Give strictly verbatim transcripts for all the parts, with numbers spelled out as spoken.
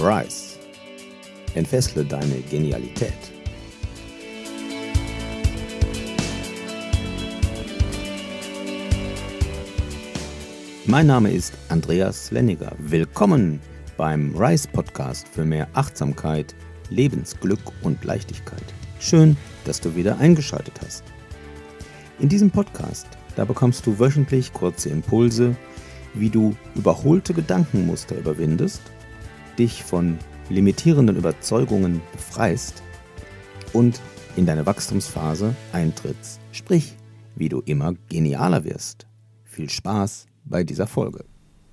Rise. Entfessle deine Genialität. Mein Name ist Andreas Lenniger. Willkommen beim Rise Podcast für mehr Achtsamkeit, Lebensglück und Leichtigkeit. Schön, dass du wieder eingeschaltet hast. In diesem Podcast, da bekommst du wöchentlich kurze Impulse, wie du überholte Gedankenmuster überwindest, dich von limitierenden Überzeugungen befreist und in deine Wachstumsphase eintrittst. Sprich, wie du immer genialer wirst. Viel Spaß bei dieser Folge.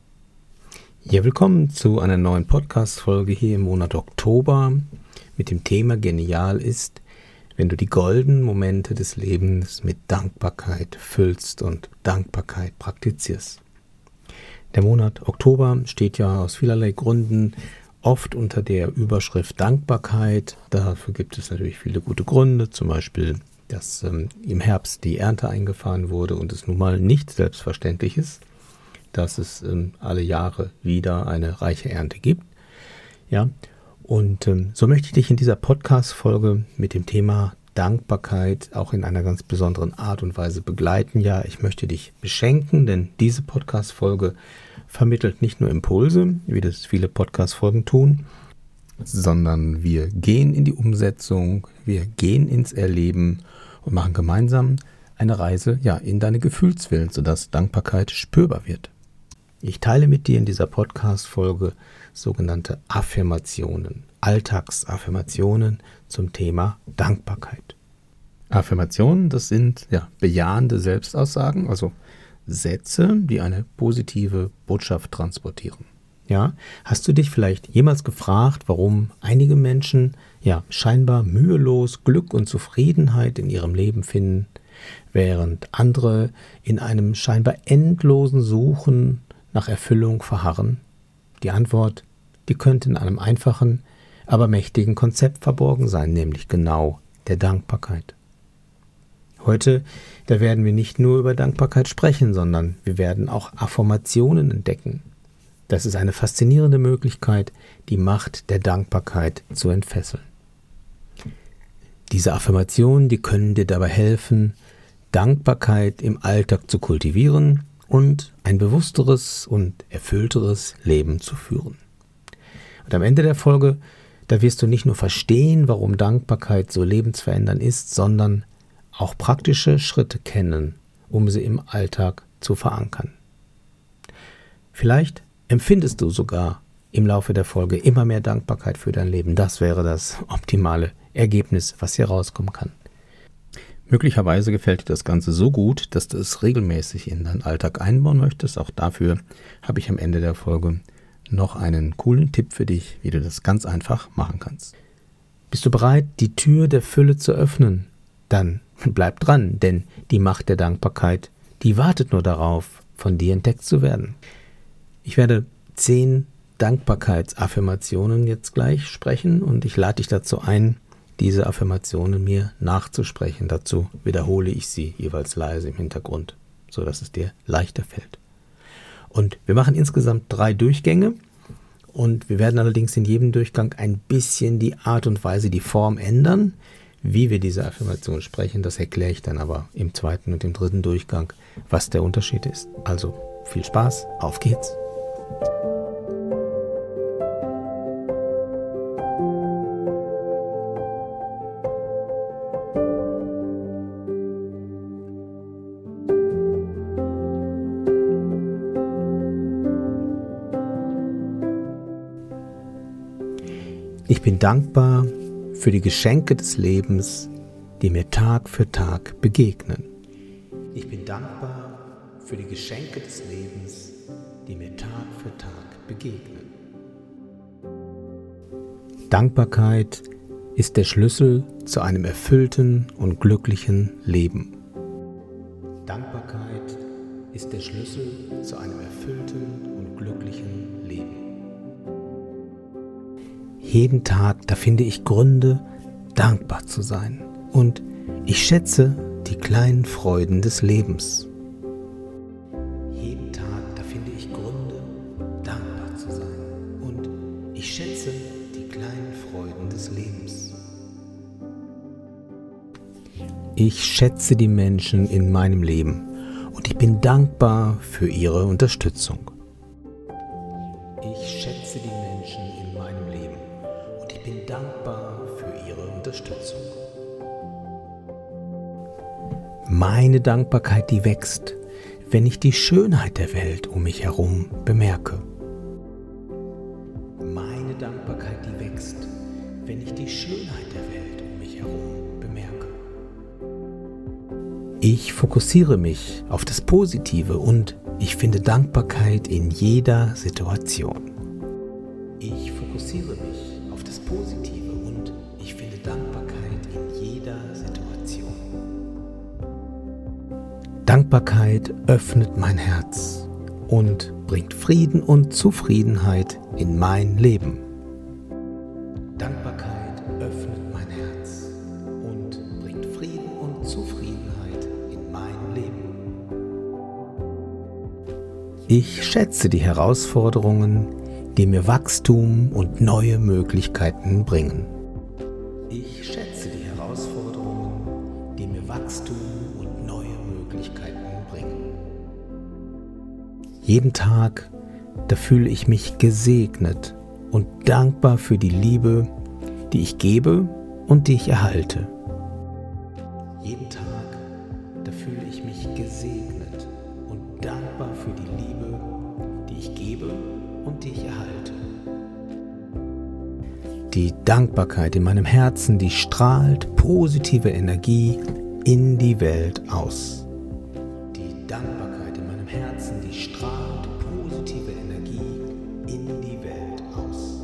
Ja, willkommen zu einer neuen Podcast-Folge hier im Monat Oktober mit dem Thema Genial ist, wenn du die goldenen Momente des Lebens mit Dankbarkeit füllst und Dankbarkeit praktizierst. Der Monat Oktober steht ja aus vielerlei Gründen oft unter der Überschrift Dankbarkeit. Dafür gibt es natürlich viele gute Gründe, zum Beispiel, dass ähm, im Herbst die Ernte eingefahren wurde und es nun mal nicht selbstverständlich ist, dass es ähm, alle Jahre wieder eine reiche Ernte gibt. Ja, und ähm, so möchte ich dich in dieser Podcast-Folge mit dem Thema Dankbarkeit auch in einer ganz besonderen Art und Weise begleiten. Ja, ich möchte dich beschenken, denn diese Podcast-Folge vermittelt nicht nur Impulse, wie das viele Podcast-Folgen tun, sondern wir gehen in die Umsetzung, wir gehen ins Erleben und machen gemeinsam eine Reise ja, in deine Gefühlswelt, sodass Dankbarkeit spürbar wird. Ich teile mit dir in dieser Podcast-Folge sogenannte Affirmationen, Alltagsaffirmationen zum Thema Dankbarkeit. Affirmationen, das sind ja bejahende Selbstaussagen, also Sätze, die eine positive Botschaft transportieren. Ja, hast du dich vielleicht jemals gefragt, warum einige Menschen ja scheinbar mühelos Glück und Zufriedenheit in ihrem Leben finden, während andere in einem scheinbar endlosen Suchen nach Erfüllung verharren? Die Antwort, die könnte in einem einfachen, aber mächtigen Konzept verborgen sein, nämlich genau der Dankbarkeit. Heute, da werden wir nicht nur über Dankbarkeit sprechen, sondern wir werden auch Affirmationen entdecken. Das ist eine faszinierende Möglichkeit, die Macht der Dankbarkeit zu entfesseln. Diese Affirmationen, die können dir dabei helfen, Dankbarkeit im Alltag zu kultivieren und ein bewussteres und erfüllteres Leben zu führen. Und am Ende der Folge, da wirst du nicht nur verstehen, warum Dankbarkeit so lebensverändernd ist, sondern auch praktische Schritte kennen, um sie im Alltag zu verankern. Vielleicht empfindest du sogar im Laufe der Folge immer mehr Dankbarkeit für dein Leben. Das wäre das optimale Ergebnis, was hier rauskommen kann. Möglicherweise gefällt dir das Ganze so gut, dass du es regelmäßig in deinen Alltag einbauen möchtest. Auch dafür habe ich am Ende der Folge noch einen coolen Tipp für dich, wie du das ganz einfach machen kannst. Bist du bereit, die Tür der Fülle zu öffnen? Dann bleib dran, denn die Macht der Dankbarkeit, die wartet nur darauf, von dir entdeckt zu werden. Ich werde zehn Dankbarkeitsaffirmationen jetzt gleich sprechen und ich lade dich dazu ein, diese Affirmationen mir nachzusprechen. Dazu wiederhole ich sie jeweils leise im Hintergrund, sodass es dir leichter fällt. Und wir machen insgesamt drei Durchgänge und wir werden allerdings in jedem Durchgang ein bisschen die Art und Weise, die Form ändern, wie wir diese Affirmation sprechen. Das erkläre ich dann aber im zweiten und im dritten Durchgang, was der Unterschied ist. Also viel Spaß, auf geht's! Ich bin dankbar für die Geschenke des Lebens, die mir Tag für Tag begegnen. Ich bin dankbar für die Geschenke des Lebens, die mir Tag für Tag begegnen. Dankbarkeit ist der Schlüssel zu einem erfüllten und glücklichen Leben. Dankbarkeit ist der Schlüssel zu einem erfüllten und glücklichen Leben. Jeden Tag, da finde ich Gründe, dankbar zu sein. Und ich schätze die kleinen Freuden des Lebens. Jeden Tag, da finde ich Gründe, dankbar zu sein. Und ich schätze des Lebens. Ich schätze die Menschen in meinem Leben und ich bin dankbar für ihre Unterstützung. Ich schätze die Menschen in meinem Leben und ich bin dankbar für ihre Unterstützung. Meine Dankbarkeit, die wächst, wenn ich die Schönheit der Welt um mich herum bemerke. Meine Dankbarkeit, die wächst, wenn ich die Schönheit der Welt um mich herum bemerke. Ich fokussiere mich auf das Positive und ich finde Dankbarkeit in jeder Situation. Ich fokussiere mich auf das Positive und ich finde Dankbarkeit in jeder Situation. Dankbarkeit öffnet mein Herz und bringt Frieden und Zufriedenheit in mein Leben. Dankbarkeit öffnet mein Herz und bringt Frieden und Zufriedenheit in mein Leben. Ich schätze die Herausforderungen, die mir Wachstum und neue Möglichkeiten bringen. Ich schätze die Herausforderungen, die mir Wachstum und neue Möglichkeiten bringen. Jeden Tag, da fühle ich mich gesegnet und dankbar für die Liebe, die ich gebe und die ich erhalte. Jeden Tag, da fühle ich mich gesegnet und dankbar für die Liebe, die ich gebe und die ich erhalte. Die Dankbarkeit in meinem Herzen, die strahlt positive Energie in die Welt aus. Die Dankbarkeit in meinem Herzen, die strahlt positive Energie in die Welt aus.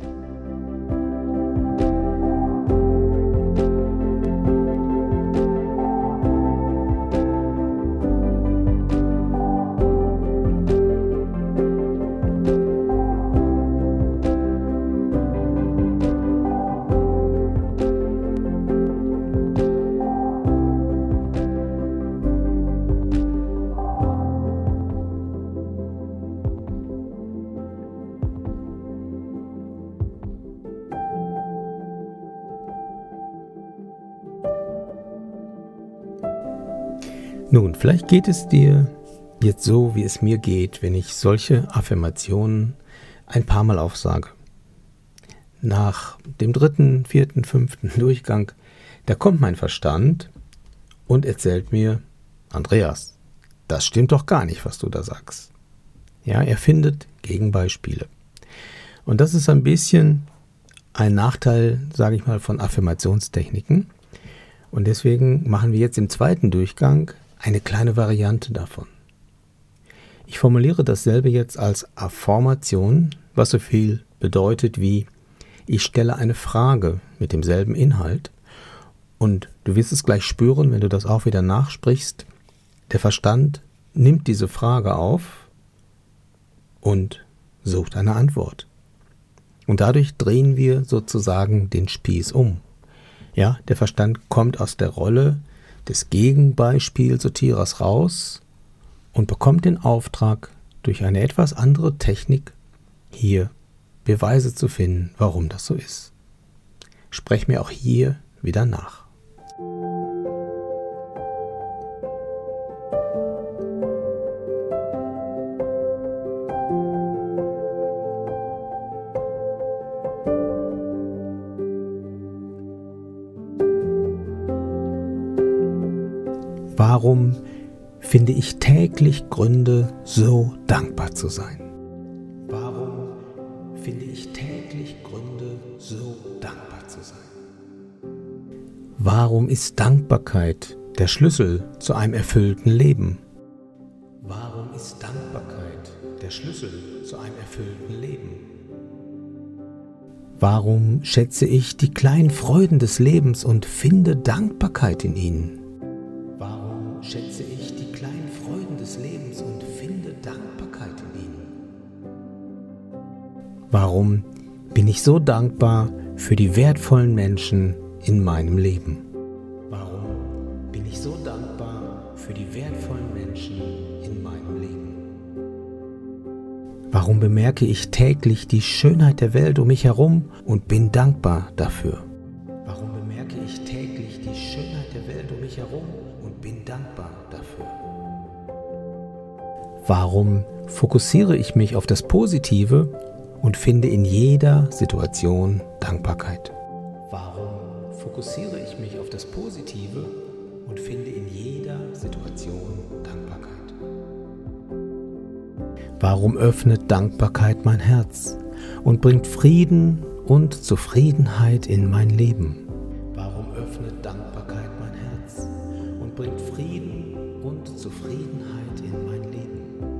Nun, vielleicht geht es dir jetzt so, wie es mir geht, wenn ich solche Affirmationen ein paar Mal aufsage. Nach dem dritten, vierten, fünften Durchgang, da kommt mein Verstand und erzählt mir, Andreas, das stimmt doch gar nicht, was du da sagst. Ja, er findet Gegenbeispiele. Und das ist ein bisschen ein Nachteil, sage ich mal, von Affirmationstechniken. Und deswegen machen wir jetzt im zweiten Durchgang eine kleine Variante davon. Ich formuliere dasselbe jetzt als Affirmation, was so viel bedeutet wie, ich stelle eine Frage mit demselben Inhalt und du wirst es gleich spüren, wenn du das auch wieder nachsprichst. Der Verstand nimmt diese Frage auf und sucht eine Antwort. Und dadurch drehen wir sozusagen den Spieß um. Ja, der Verstand kommt aus der Rolle des Gegenbeispielsortierers raus und bekommt den Auftrag, durch eine etwas andere Technik hier Beweise zu finden, warum das so ist. Sprech mir auch hier wieder nach. Warum finde ich täglich Gründe, so dankbar zu sein? Warum finde ich täglich Gründe, so dankbar zu sein? Warum ist Dankbarkeit der Schlüssel zu einem erfüllten Leben? Warum ist Dankbarkeit der Schlüssel zu einem erfüllten Leben? Warum schätze ich die kleinen Freuden des Lebens und finde Dankbarkeit in ihnen? Warum schätze ich die kleinen Freuden des Lebens und finde Dankbarkeit in ihnen? Warum bin ich so dankbar für die wertvollen Menschen in meinem Leben? Warum bin ich so dankbar für die wertvollen Menschen in meinem Leben? Warum bemerke ich täglich die Schönheit der Welt um mich herum und bin dankbar dafür? Warum bemerke ich täglich die Schönheit der Welt um mich herum und bin dankbar dafür? Warum fokussiere ich mich auf das Positive und finde in jeder Situation Dankbarkeit? Warum fokussiere ich mich auf das Positive und finde in jeder Situation Dankbarkeit? Warum öffnet Dankbarkeit mein Herz und bringt Frieden und Zufriedenheit in mein Leben? Warum öffnet Dankbarkeit mein Herz und bringt Frieden und Zufriedenheit in mein Leben?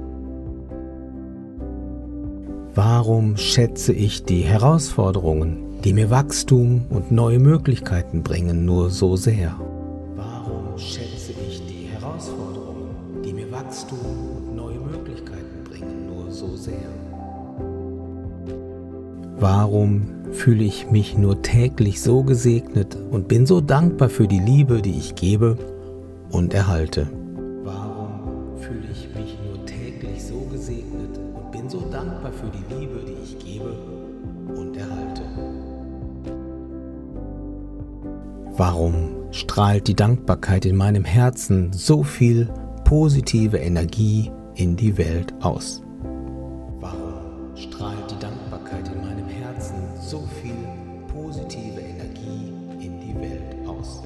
Warum schätze ich die Herausforderungen, die mir Wachstum und neue Möglichkeiten bringen, nur so sehr? Warum schätze ich die Herausforderungen, die mir Wachstum und neue Möglichkeiten bringen, nur so sehr? Warum fühle ich mich nur täglich so gesegnet und bin so dankbar für die Liebe, die ich gebe und erhalte? Warum fühle ich mich nur täglich so gesegnet und bin so dankbar für die Liebe, die ich gebe und erhalte? Warum strahlt die Dankbarkeit in meinem Herzen so viel positive Energie in die Welt aus? Warum strahlt die Dankbarkeit in meinem Herzen so viel positive Energie in die Welt aus?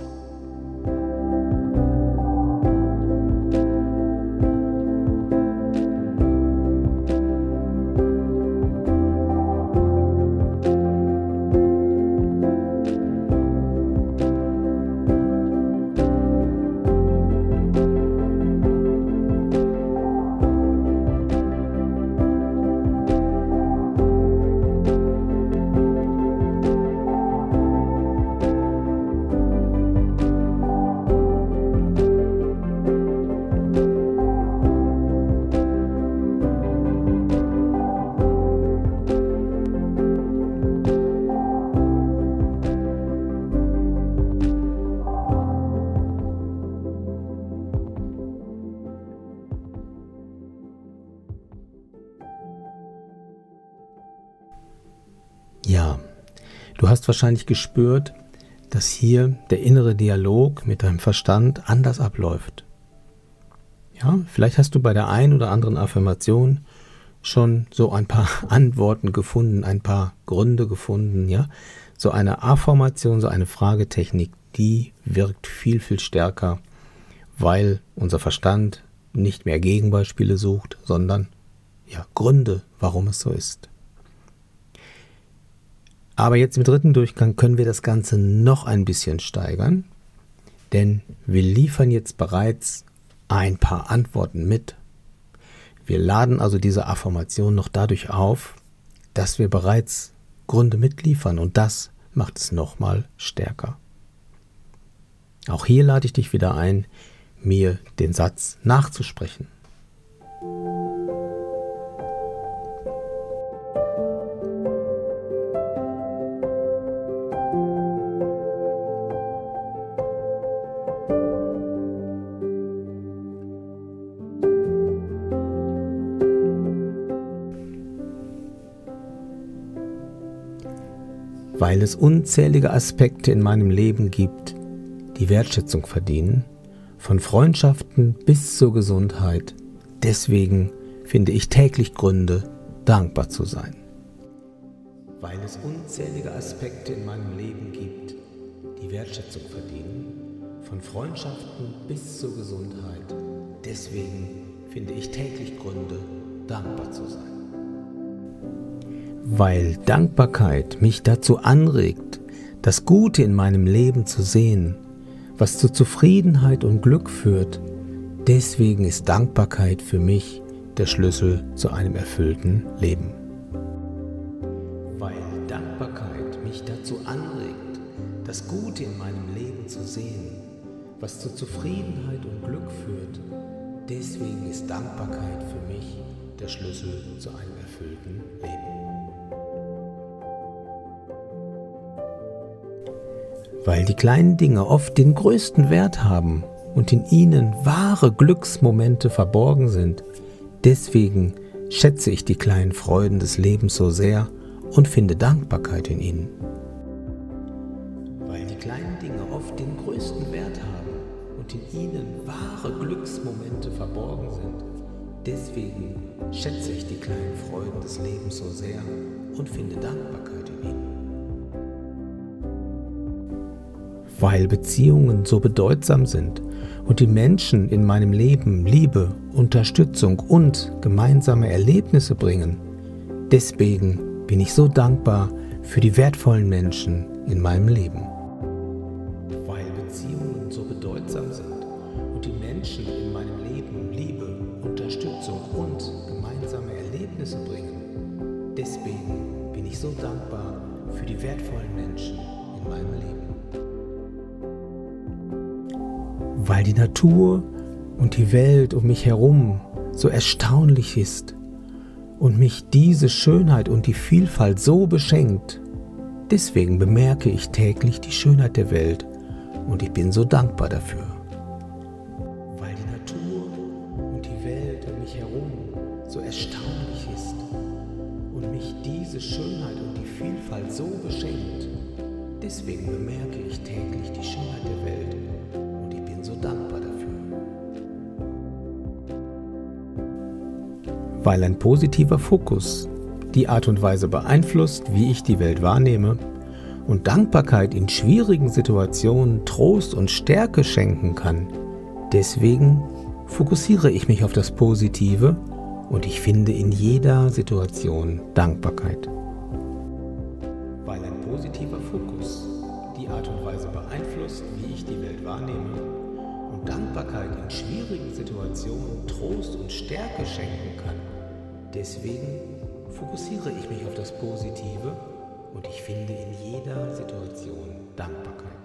Ja, du hast wahrscheinlich gespürt, dass hier der innere Dialog mit deinem Verstand anders abläuft. Ja, vielleicht hast du bei der einen oder anderen Affirmation schon so ein paar Antworten gefunden, ein paar Gründe gefunden. Ja, so eine Affirmation, so eine Fragetechnik, die wirkt viel, viel stärker, weil unser Verstand nicht mehr Gegenbeispiele sucht, sondern ja, Gründe, warum es so ist. Aber jetzt im dritten Durchgang können wir das Ganze noch ein bisschen steigern, denn wir liefern jetzt bereits ein paar Antworten mit. Wir laden also diese Affirmation noch dadurch auf, dass wir bereits Gründe mitliefern und das macht es nochmal stärker. Auch hier lade ich dich wieder ein, mir den Satz nachzusprechen. Weil es unzählige Aspekte in meinem Leben gibt, die Wertschätzung verdienen, von Freundschaften bis zur Gesundheit. Deswegen finde ich täglich Gründe, dankbar zu sein. Weil es unzählige Aspekte in meinem Leben gibt, die Wertschätzung verdienen, von Freundschaften bis zur Gesundheit. Deswegen finde ich täglich Gründe, dankbar zu sein. Weil Dankbarkeit mich dazu anregt, das Gute in meinem Leben zu sehen, was zu Zufriedenheit und Glück führt. Deswegen ist Dankbarkeit für mich der Schlüssel zu einem erfüllten Leben. Weil Dankbarkeit mich dazu anregt, das Gute in meinem Leben zu sehen, was zu Zufriedenheit und Glück führt. Deswegen ist Dankbarkeit für mich der Schlüssel zu einem erfüllten Leben. Weil die kleinen Dinge oft den größten Wert haben und in ihnen wahre Glücksmomente verborgen sind. Deswegen schätze ich die kleinen Freuden des Lebens so sehr und finde Dankbarkeit in ihnen. Weil die kleinen Dinge oft den größten Wert haben und in ihnen wahre Glücksmomente verborgen sind, deswegen schätze ich die kleinen Freuden des Lebens so sehr und finde Dankbarkeit in ihnen. Weil Beziehungen so bedeutsam sind und die Menschen in meinem Leben Liebe, Unterstützung und gemeinsame Erlebnisse bringen, deswegen bin ich so dankbar für die wertvollen Menschen in meinem Leben. Weil Beziehungen so bedeutsam sind und die Menschen in meinem Leben Liebe, Unterstützung und gemeinsame Erlebnisse bringen, deswegen bin ich so dankbar für die wertvollen Menschen in meinem Leben. Weil die Natur und die Welt um mich herum so erstaunlich ist und mich diese Schönheit und die Vielfalt so beschenkt, deswegen bemerke ich täglich die Schönheit der Welt und ich bin so dankbar dafür. Weil die Natur und die Welt um mich herum so erstaunlich ist und mich diese Schönheit und die Vielfalt so beschenkt, deswegen bemerke ich täglich die Schönheit der Welt und ich bin so dankbar dafür. Weil ein positiver Fokus die Art und Weise beeinflusst, wie ich die Welt wahrnehme und Dankbarkeit in schwierigen Situationen Trost und Stärke schenken kann. Deswegen fokussiere ich mich auf das Positive und ich finde in jeder Situation Dankbarkeit. Weil ein positiver Fokus die Art und Weise beeinflusst, wie ich die Welt wahrnehme und Dankbarkeit in schwierigen Situationen Trost und Stärke schenken kann. Deswegen fokussiere ich mich auf das Positive und ich finde in jeder Situation Dankbarkeit.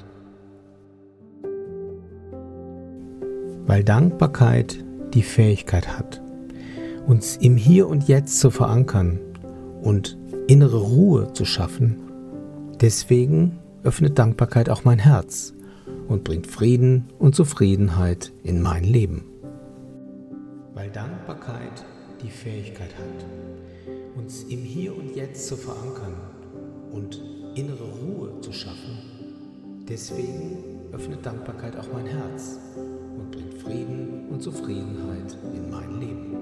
Weil Dankbarkeit die Fähigkeit hat, uns im Hier und Jetzt zu verankern und innere Ruhe zu schaffen, deswegen öffnet Dankbarkeit auch mein Herz und bringt Frieden und Zufriedenheit in mein Leben. Weil Dankbarkeit die Fähigkeit hat, uns im Hier und Jetzt zu verankern und innere Ruhe zu schaffen, deswegen öffnet Dankbarkeit auch mein Herz und bringt Frieden und Zufriedenheit in mein Leben.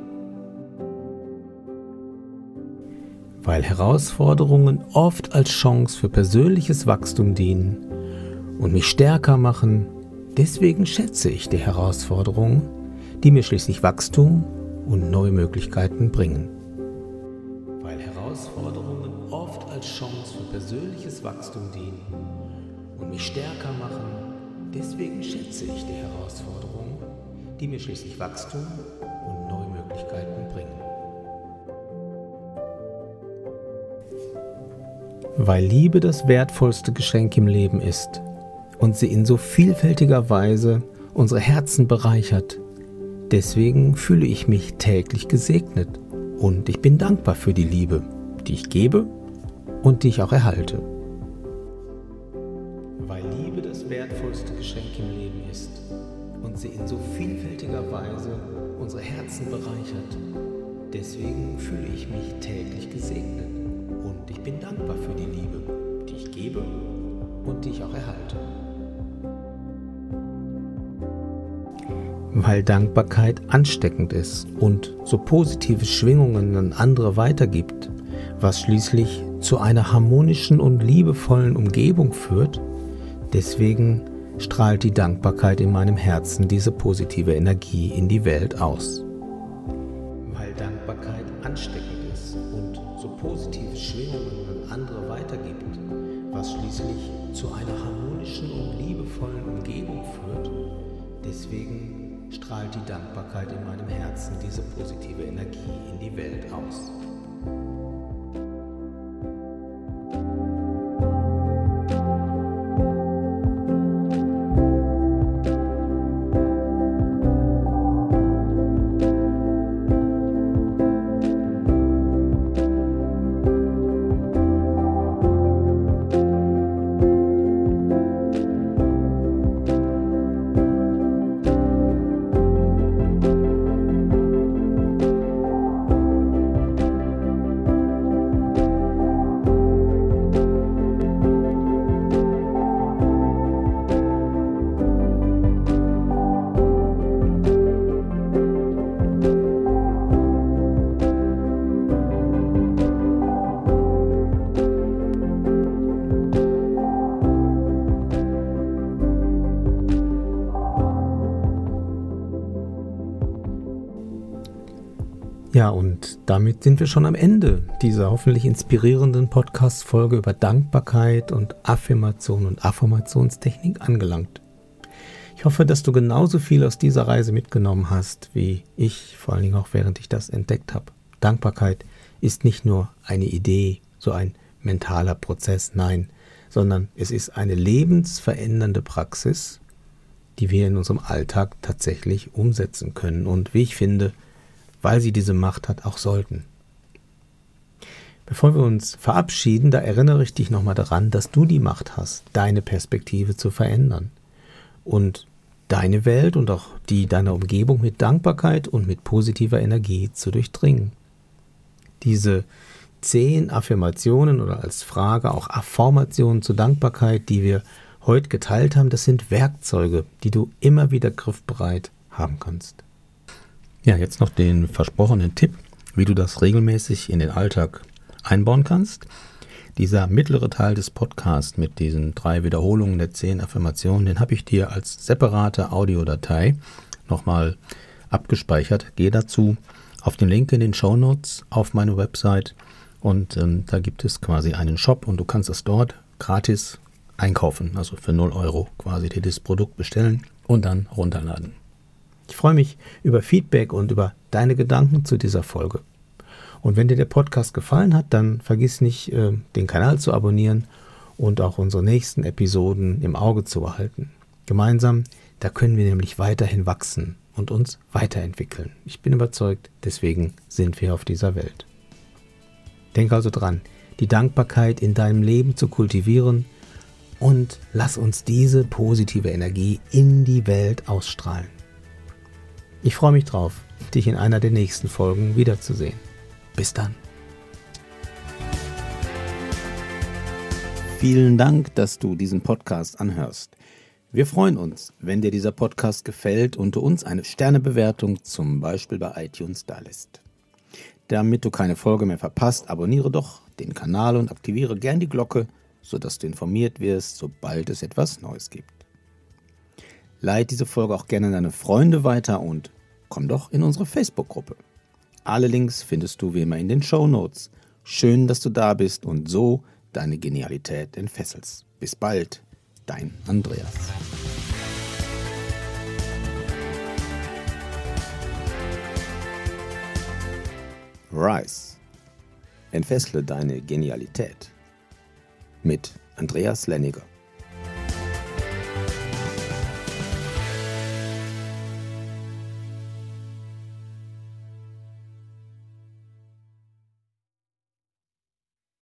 Weil Herausforderungen oft als Chance für persönliches Wachstum dienen und mich stärker machen, deswegen schätze ich die Herausforderungen, die mir schließlich Wachstum und neue Möglichkeiten bringen. Weil Herausforderungen oft als Chance für persönliches Wachstum dienen und mich stärker machen, deswegen schätze ich die Herausforderungen, die mir schließlich Wachstum und neue Möglichkeiten bringen. Weil Liebe das wertvollste Geschenk im Leben ist und sie in so vielfältiger Weise unsere Herzen bereichert, deswegen fühle ich mich täglich gesegnet und ich bin dankbar für die Liebe, die ich gebe und die ich auch erhalte. Weil Liebe das wertvollste Geschenk im Leben ist und sie in so vielfältiger Weise unsere Herzen bereichert, deswegen fühle ich mich täglich gesegnet und ich bin dankbar für die Liebe, die ich gebe und die ich auch erhalte. Weil Dankbarkeit ansteckend ist und so positive Schwingungen an andere weitergibt, was schließlich zu einer harmonischen und liebevollen Umgebung führt, deswegen strahlt die Dankbarkeit in meinem Herzen diese positive Energie in die Welt aus. Weil Dankbarkeit ansteckend ist und so positive Schwingungen an andere weitergibt, was schließlich zu einer harmonischen und liebevollen Umgebung führt, deswegen strahlt die Dankbarkeit in meinem Herzen diese positive Energie in die Welt aus. Ja, und damit sind wir schon am Ende dieser hoffentlich inspirierenden Podcast-Folge über Dankbarkeit und Affirmation und Affirmationstechnik angelangt. Ich hoffe, dass du genauso viel aus dieser Reise mitgenommen hast, wie ich, vor allen Dingen auch während ich das entdeckt habe. Dankbarkeit ist nicht nur eine Idee, so ein mentaler Prozess, nein, sondern es ist eine lebensverändernde Praxis, die wir in unserem Alltag tatsächlich umsetzen können und, wie ich finde, weil sie diese Macht hat, auch sollten. Bevor wir uns verabschieden, da erinnere ich dich nochmal daran, dass du die Macht hast, deine Perspektive zu verändern und deine Welt und auch die deiner Umgebung mit Dankbarkeit und mit positiver Energie zu durchdringen. Diese zehn Affirmationen oder als Frage auch Affirmationen zur Dankbarkeit, die wir heute geteilt haben, das sind Werkzeuge, die du immer wieder griffbereit haben kannst. Ja, jetzt noch den versprochenen Tipp, wie du das regelmäßig in den Alltag einbauen kannst. Dieser mittlere Teil des Podcasts mit diesen drei Wiederholungen der zehn Affirmationen, den habe ich dir als separate Audiodatei nochmal abgespeichert. Geh dazu auf den Link in den Shownotes auf meine Website und ähm, da gibt es quasi einen Shop und du kannst es dort gratis einkaufen, also für null Euro quasi dir das Produkt bestellen und dann runterladen. Ich freue mich über Feedback und über deine Gedanken zu dieser Folge. Und wenn dir der Podcast gefallen hat, dann vergiss nicht, äh, den Kanal zu abonnieren und auch unsere nächsten Episoden im Auge zu behalten. Gemeinsam, da können wir nämlich weiterhin wachsen und uns weiterentwickeln. Ich bin überzeugt, deswegen sind wir auf dieser Welt. Denk also dran, die Dankbarkeit in deinem Leben zu kultivieren und lass uns diese positive Energie in die Welt ausstrahlen. Ich freue mich drauf, dich in einer der nächsten Folgen wiederzusehen. Bis dann. Vielen Dank, dass du diesen Podcast anhörst. Wir freuen uns, wenn dir dieser Podcast gefällt und du uns eine Sternebewertung zum Beispiel bei iTunes dalässt. Damit du keine Folge mehr verpasst, abonniere doch den Kanal und aktiviere gern die Glocke, sodass du informiert wirst, sobald es etwas Neues gibt. Leite diese Folge auch gerne an deine Freunde weiter und komm doch in unsere Facebook-Gruppe. Alle Links findest du wie immer in den Shownotes. Schön, dass du da bist und so deine Genialität entfesselst. Bis bald, dein Andreas. Rise. Entfessle deine Genialität. Mit Andreas Lenniger.